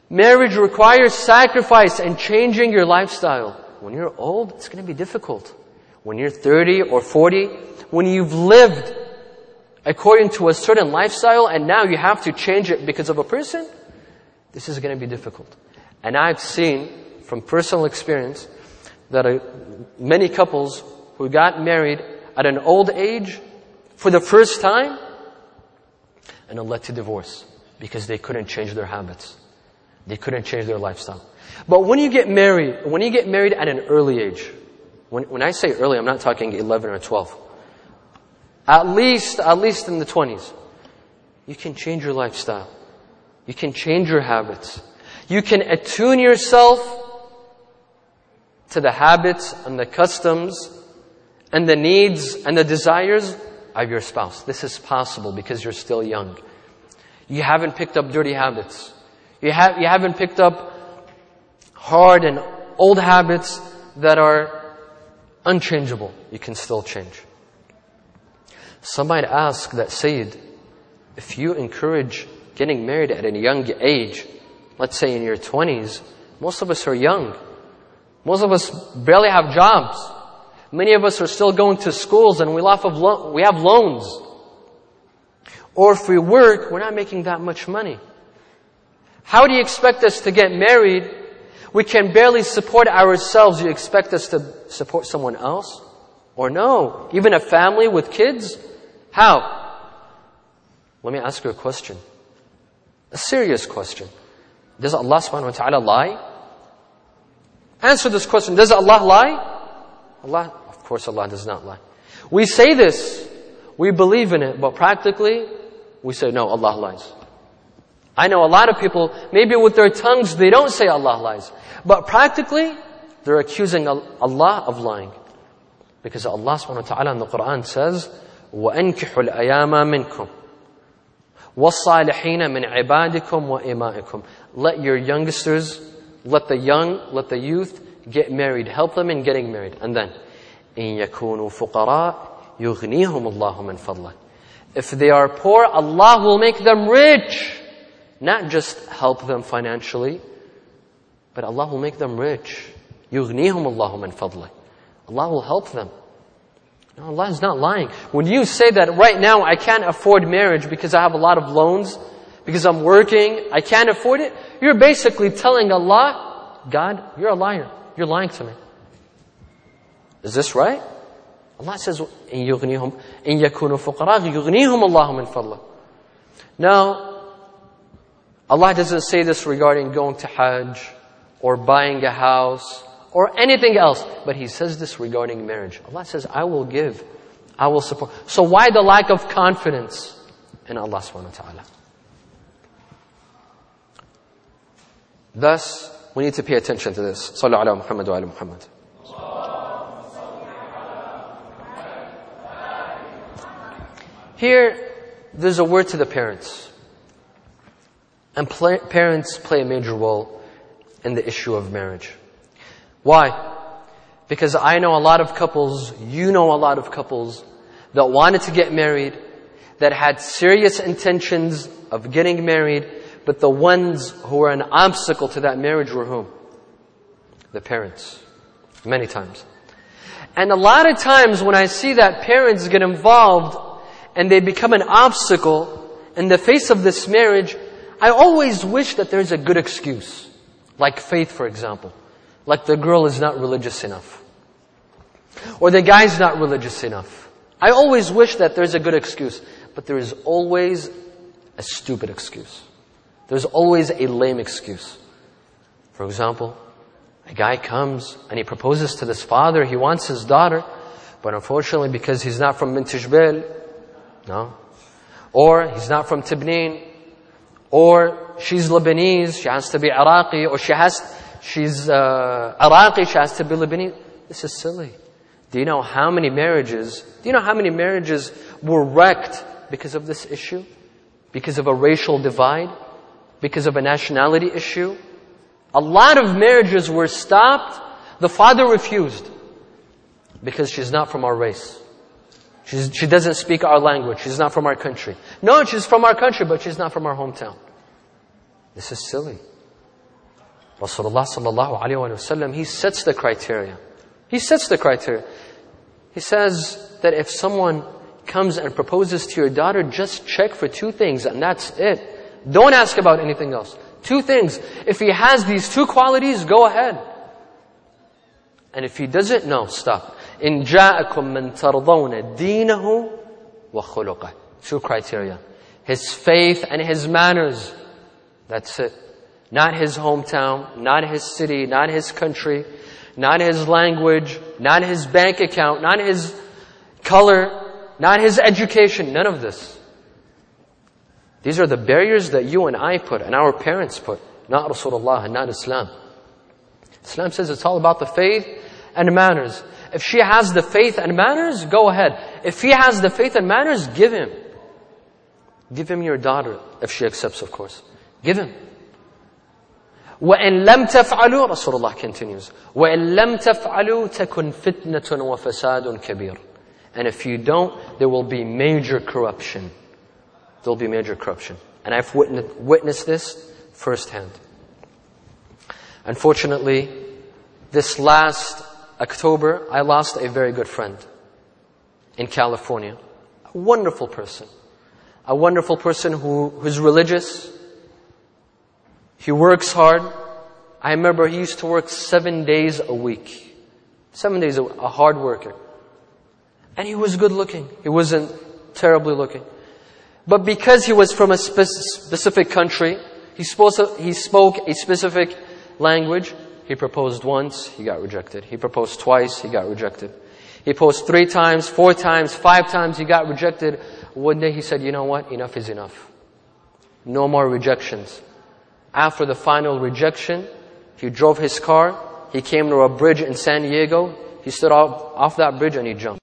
Marriage requires sacrifice and changing your lifestyle. When you're old, it's going to be difficult. When you're 30 or 40, when you've lived according to a certain lifestyle and now you have to change it because of a person, this is going to be difficult. And I've seen from personal experience that many couples who got married at an old age for the first time and it led to divorce because they couldn't change their habits. They couldn't change their lifestyle. But when you get married at an early age, when I say early, I'm not talking 11 or 12. At least in the 20s, you can change your lifestyle. You can change your habits. You can attune yourself to the habits and the customs and the needs and the desires of your spouse. This is possible because you're still young. You haven't picked up dirty habits. You haven't picked up hard and old habits that are unchangeable. You can still change. Some might ask that, Sayyid, if you encourage getting married at a young age, let's say in your 20s, most of us are young. Most of us barely have jobs. Many of us are still going to schools and we have loans. Or if we work, we're not making that much money. How do you expect us to get married? We can barely support ourselves. You expect us to support someone else? Or no, even a family with kids? How? Let me ask you a question. A serious question. Does Allah subhanahu wa ta'ala lie? Answer this question. Does Allah lie? Of course Allah does not lie. We say this, we believe in it, but practically, we say, no, Allah lies. I know a lot of people, maybe with their tongues, they don't say Allah lies. But practically, they're accusing Allah of lying. Because Allah subhanahu wa ta'ala in the Quran says, وَأَنْكِحُ الْأَيَامَ مِنْكُمْ وَالصَّالِحِينَ مِنْ عِبَادِكُمْ وَإِمَائِكُمْ. Let your youngsters, let the youth get married. Help them in getting married. And then, إِن يَكُونُوا فُقَرَاء يُغْنِيهُمُ اللَّهُ مِنْ فَضْلِهِ. If they are poor, Allah will make them rich. Not just help them financially, but Allah will make them rich. يُغْنِيهُمُ اللَّهُ مِنْ فَضْلِهِ. Allah will help them. No, Allah is not lying. When you say that right now I can't afford marriage because I have a lot of loans, because I'm working, I can't afford it, you're basically telling Allah, God, you're a liar. You're lying to me. Is this right? Allah says, إِن يَكُونُوا فُقَرَاء يُغْنِيهُمُ اللَّهُ مِنْ فَضْلِهِ. Now, Allah doesn't say this regarding going to Hajj or buying a house or anything else. But He says this regarding marriage. Allah says, I will give. I will support. So why the lack of confidence in Allah subhanahu wa ta'ala? Thus, we need to pay attention to this. Sallu ala Muhammad wa ala Muhammad. Here, there's a word to the parents. And parents play a major role in the issue of marriage. Why? Because I know a lot of couples, you know a lot of couples that wanted to get married, that had serious intentions of getting married, but the ones who were an obstacle to that marriage were whom? The parents. Many times. And a lot of times when I see that parents get involved and they become an obstacle in the face of this marriage, I always wish that there's a good excuse. Like faith, for example. Like the girl is not religious enough. Or the guy's not religious enough. I always wish that there's a good excuse. But there is always a stupid excuse. There's always a lame excuse. For example, a guy comes and he proposes to this father. He wants his daughter. But unfortunately, because he's not from Mintishbel, no. Or he's not from Tibnin, or she's Lebanese, she has to be Iraqi, or she's Iraqi, she has to be Lebanese. This is silly. Do you know how many marriages were wrecked because of this issue? Because of a racial divide? Because of a nationality issue? A lot of marriages were stopped. The father refused. Because she's not from our race. She doesn't speak our language. She's not from our country. No, she's from our country, but she's not from our hometown. This is silly. Rasulullah sallallahu alayhi wa sallam, he sets the criteria. He sets the criteria. He says that if someone comes and proposes to your daughter, just check for 2 things and that's it. Don't ask about anything else. 2 things. If he has these 2 qualities, go ahead. And if he doesn't, no, stop. إِن جَاءَكُم مَّن تَرْضَوْنَ دِينَهُ وَخُلُقَهُ. 2 criteria. His faith and his manners. That's it. Not his hometown, not his city, not his country, not his language, not his bank account, not his color, not his education, none of this. These are the barriers that you and I put and our parents put, not Rasulullah and not Islam. Islam says it's all about the faith and manners. If she has the faith and manners, go ahead. If he has the faith and manners, give him. Give him your daughter, if she accepts, of course. Give him. وَإِن لَمْ تَفْعَلُوا, Rasulullah continues, وَإِن لَمْ تَفْعَلُوا تَكُنْ فِتْنَةٌ وَفَسَادٌ كَبِيرٌ. And if you don't, there will be major corruption. There will be major corruption. And I've witnessed this firsthand. Unfortunately, this last October, I lost a very good friend in California. A wonderful person. A wonderful person who's religious. He works hard. I remember he used to work 7 days a week. 7 days a week, a hard worker. And he was good looking. He wasn't terribly looking. But because he was from a specific country, he spoke a specific language. He proposed once, he got rejected. He proposed twice, he got rejected. He proposed 3 times, 4 times, 5 times, he got rejected. One day he said, you know what? Enough is enough. No more rejections. After the final rejection, he drove his car. He came to a bridge in San Diego. He stood off that bridge and he jumped.